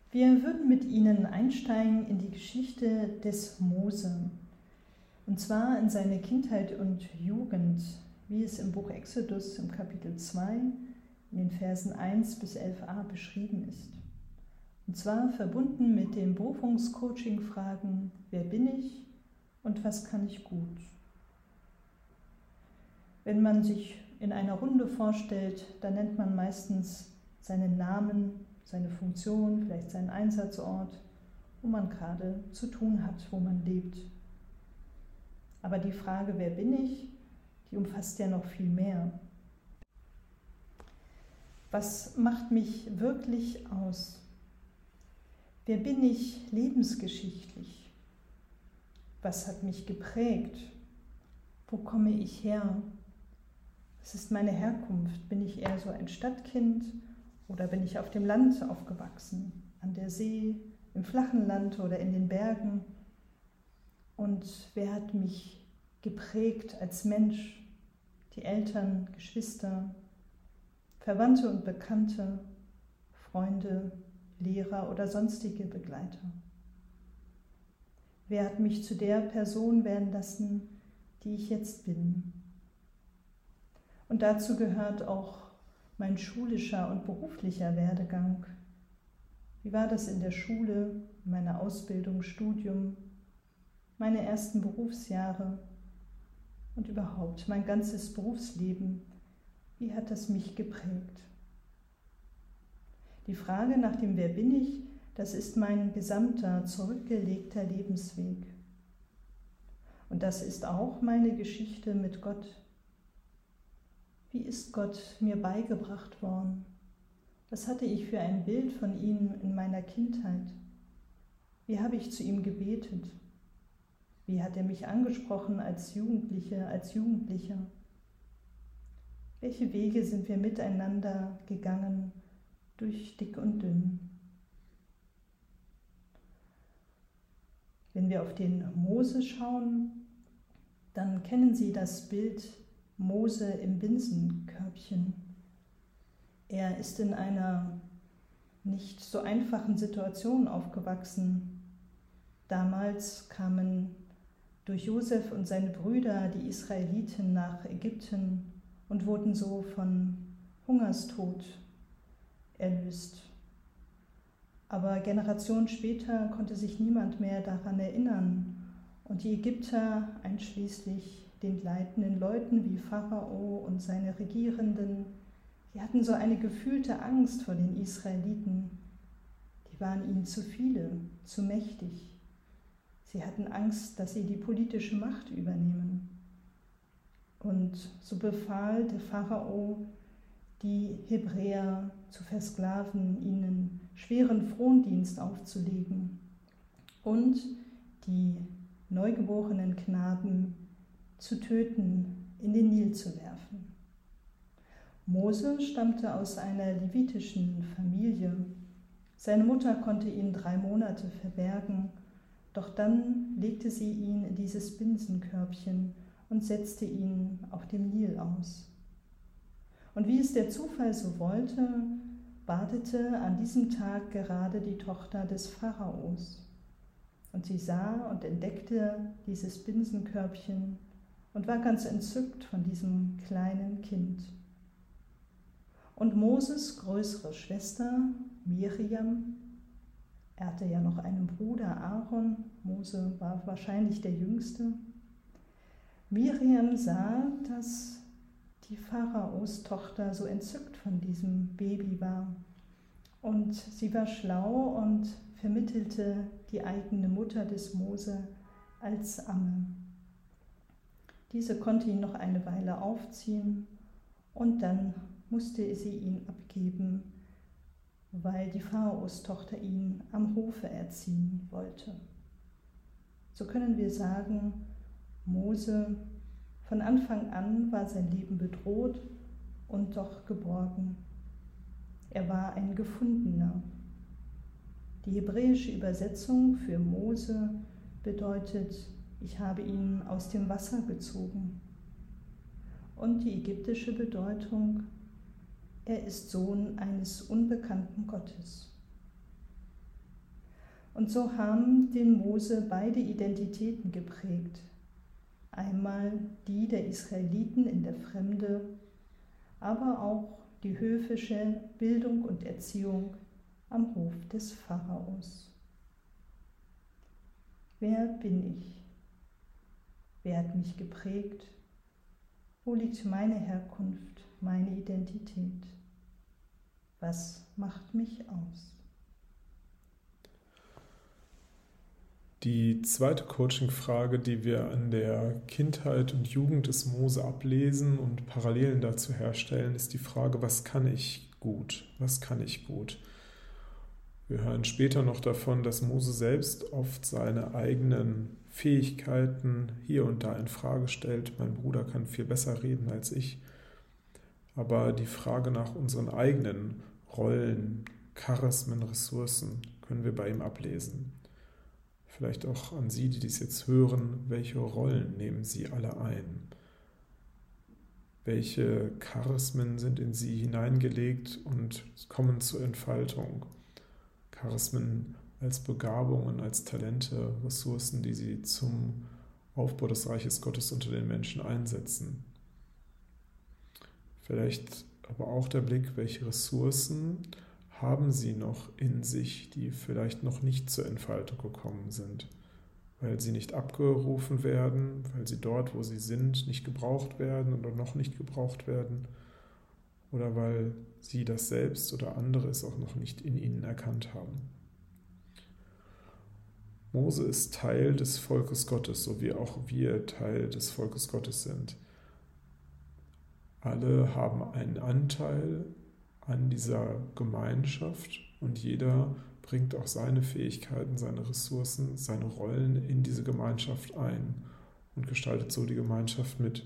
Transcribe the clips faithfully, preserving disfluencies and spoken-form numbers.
Wir würden mit Ihnen einsteigen in die Geschichte des Mose, und zwar in seine Kindheit und Jugend, wie es im Buch Exodus im Kapitel zwei in den Versen eins bis elf a beschrieben ist. Und zwar verbunden mit den Berufungscoaching-Fragen: Wer bin ich und was kann ich gut? Wenn man sich in einer Runde vorstellt, dann nennt man meistens seinen Namen, seine Funktion, vielleicht seinen Einsatzort, wo man gerade zu tun hat, wo man lebt. Aber die Frage, wer bin ich, die umfasst ja noch viel mehr. Was macht mich wirklich aus? Wer bin ich lebensgeschichtlich? Was hat mich geprägt? Wo komme ich her? Was ist meine Herkunft? Bin ich eher so ein Stadtkind oder bin ich auf dem Land aufgewachsen? An der See, im flachen Land oder in den Bergen? Und wer hat mich geprägt als Mensch? Die Eltern, Geschwister, Verwandte und Bekannte, Freunde, Lehrer oder sonstige Begleiter? Wer hat mich zu der Person werden lassen, die ich jetzt bin? Und dazu gehört auch mein schulischer und beruflicher Werdegang. Wie war das in der Schule, meine Ausbildung, Studium, meine ersten Berufsjahre und überhaupt mein ganzes Berufsleben? Wie hat das mich geprägt? Die Frage nach dem Wer bin ich, das ist mein gesamter, zurückgelegter Lebensweg. Und das ist auch meine Geschichte mit Gott. Wie ist Gott mir beigebracht worden? Was hatte ich für ein Bild von ihm in meiner Kindheit? Wie habe ich zu ihm gebetet? Wie hat er mich angesprochen als Jugendliche, als Jugendlicher? Welche Wege sind wir miteinander gegangen, durch dick und dünn? Wenn wir auf den Mose schauen, dann kennen Sie das Bild Mose im Binsenkörbchen. Er ist in einer nicht so einfachen Situation aufgewachsen. Damals kamen durch Josef und seine Brüder die Israeliten nach Ägypten und wurden so von Hungerstod erlöst. Aber Generationen später konnte sich niemand mehr daran erinnern und die Ägypter, einschließlich den leitenden Leuten wie Pharao und seine Regierenden, die hatten so eine gefühlte Angst vor den Israeliten. Die waren ihnen zu viele, zu mächtig. Sie hatten Angst, dass sie die politische Macht übernehmen. Und so befahl der Pharao, die Hebräer zu versklaven, ihnen schweren Frondienst aufzulegen und die neugeborenen Knaben zu töten, in den Nil zu werfen. Mose stammte aus einer levitischen Familie. Seine Mutter konnte ihn drei Monate verbergen, doch dann legte sie ihn in dieses Binsenkörbchen und setzte ihn auf dem Nil aus. Und wie es der Zufall so wollte, badete an diesem Tag gerade die Tochter des Pharaos. Und sie sah und entdeckte dieses Binsenkörbchen und war ganz entzückt von diesem kleinen Kind. Und Moses größere Schwester, Miriam, er hatte ja noch einen Bruder, Aaron, Mose war wahrscheinlich der Jüngste. Miriam sah, dass die Pharaos Tochter so entzückt von diesem Baby war. Und sie war schlau und vermittelte die eigene Mutter des Mose als Amme. Diese konnte ihn noch eine Weile aufziehen und dann musste sie ihn abgeben, weil die Pharaos-Tochter ihn am Hofe erziehen wollte. So können wir sagen, Mose, von Anfang an war sein Leben bedroht und doch geborgen. Er war ein Gefundener. Die hebräische Übersetzung für Mose bedeutet, ich habe ihn aus dem Wasser gezogen. Und die ägyptische Bedeutung, er ist Sohn eines unbekannten Gottes. Und so haben den Mose beide Identitäten geprägt. Einmal die der Israeliten in der Fremde, aber auch die höfische Bildung und Erziehung am Hof des Pharaos. Wer bin ich? Wer hat mich geprägt? Wo liegt meine Herkunft, meine Identität? Was macht mich aus? Die zweite Coaching-Frage, die wir an der Kindheit und Jugend des Mose ablesen und Parallelen dazu herstellen, ist die Frage, was kann ich gut? Was kann ich gut? Wir hören später noch davon, dass Mose selbst oft seine eigenen Fähigkeiten hier und da in Frage stellt. Mein Bruder kann viel besser reden als ich. Aber die Frage nach unseren eigenen Rollen, Charismen, Ressourcen können wir bei ihm ablesen. Vielleicht auch an Sie, die dies jetzt hören, welche Rollen nehmen Sie alle ein? Welche Charismen sind in Sie hineingelegt und kommen zur Entfaltung? Charismen als Begabungen, als Talente, Ressourcen, die Sie zum Aufbau des Reiches Gottes unter den Menschen einsetzen. Vielleicht aber auch der Blick, welche Ressourcen haben Sie noch in sich, die vielleicht noch nicht zur Entfaltung gekommen sind, weil sie nicht abgerufen werden, weil sie dort, wo sie sind, nicht gebraucht werden oder noch nicht gebraucht werden oder weil Sie das selbst oder andere es auch noch nicht in ihnen erkannt haben. Mose ist Teil des Volkes Gottes, so wie auch wir Teil des Volkes Gottes sind. Alle haben einen Anteil an dieser Gemeinschaft und jeder bringt auch seine Fähigkeiten, seine Ressourcen, seine Rollen in diese Gemeinschaft ein und gestaltet so die Gemeinschaft mit.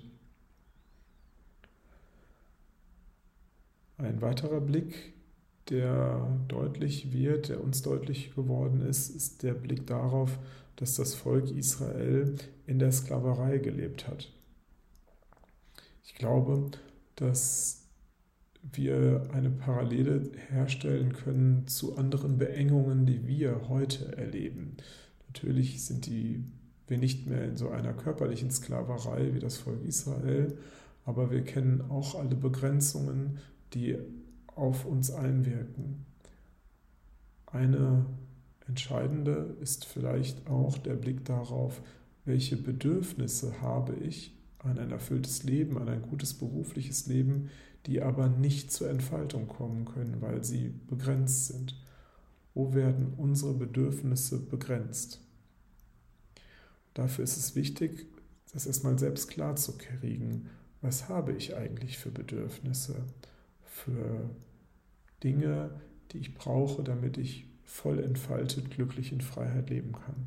Ein weiterer Blick, der deutlich wird, der uns deutlich geworden ist, ist der Blick darauf, dass das Volk Israel in der Sklaverei gelebt hat. Ich glaube, dass wir eine Parallele herstellen können zu anderen Beengungen, die wir heute erleben. Natürlich sind die, wir nicht mehr in so einer körperlichen Sklaverei wie das Volk Israel, aber wir kennen auch alle Begrenzungen, die auf uns einwirken. Eine entscheidende ist vielleicht auch der Blick darauf, welche Bedürfnisse habe ich an ein erfülltes Leben, an ein gutes berufliches Leben, die aber nicht zur Entfaltung kommen können, weil sie begrenzt sind. Wo werden unsere Bedürfnisse begrenzt? Dafür ist es wichtig, das erstmal selbst klar zu kriegen. Was habe ich eigentlich für Bedürfnisse, für Dinge, die ich brauche, damit ich voll entfaltet, glücklich in Freiheit leben kann?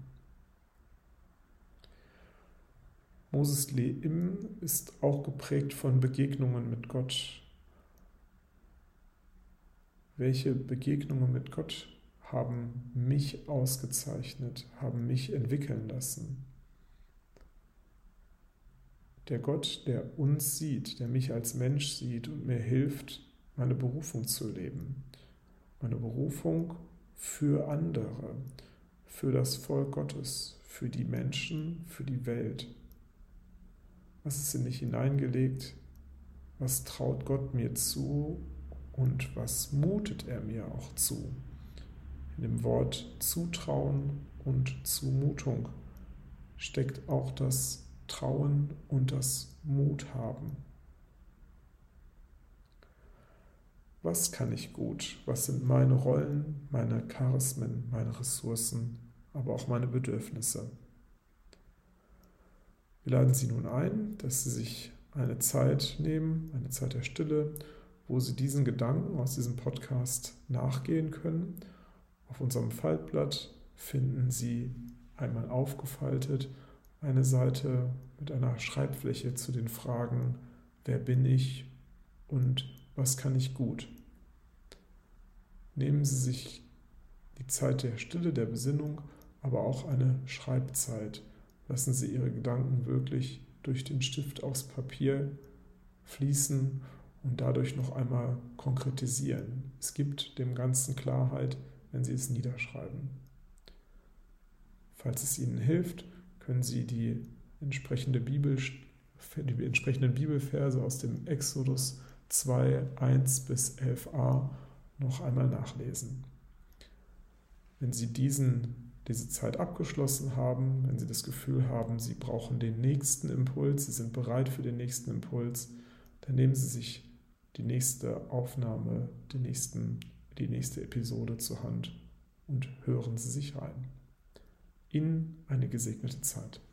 Moses Leben ist auch geprägt von Begegnungen mit Gott. Welche Begegnungen mit Gott haben mich ausgezeichnet, haben mich entwickeln lassen? Der Gott, der uns sieht, der mich als Mensch sieht und mir hilft, meine Berufung zu leben. Meine Berufung für andere, für das Volk Gottes, für die Menschen, für die Welt. Was ist in mich hineingelegt? Was traut Gott mir zu? Und was mutet er mir auch zu? In dem Wort Zutrauen und Zumutung steckt auch das Trauen und das Mut haben. Was kann ich gut? Was sind meine Rollen, meine Charismen, meine Ressourcen, aber auch meine Bedürfnisse? Wir laden Sie nun ein, dass Sie sich eine Zeit nehmen, eine Zeit der Stille, wo Sie diesen Gedanken aus diesem Podcast nachgehen können. Auf unserem Faltblatt finden Sie einmal aufgefaltet eine Seite mit einer Schreibfläche zu den Fragen, wer bin ich und was kann ich gut? Nehmen Sie sich die Zeit der Stille, der Besinnung, aber auch eine Schreibzeit. Lassen Sie Ihre Gedanken wirklich durch den Stift aufs Papier fließen und dadurch noch einmal konkretisieren. Es gibt dem Ganzen Klarheit, wenn Sie es niederschreiben. Falls es Ihnen hilft, können Sie die, entsprechende Bibel, die entsprechenden Bibelverse aus dem Exodus zwei, eins bis elf a noch einmal nachlesen. Wenn Sie diesen, diese Zeit abgeschlossen haben, wenn Sie das Gefühl haben, Sie brauchen den nächsten Impuls, Sie sind bereit für den nächsten Impuls, dann nehmen Sie sich die nächste Aufnahme, die, nächsten, die nächste Episode zur Hand und hören Sie sich rein. Ihnen eine gesegnete Zeit.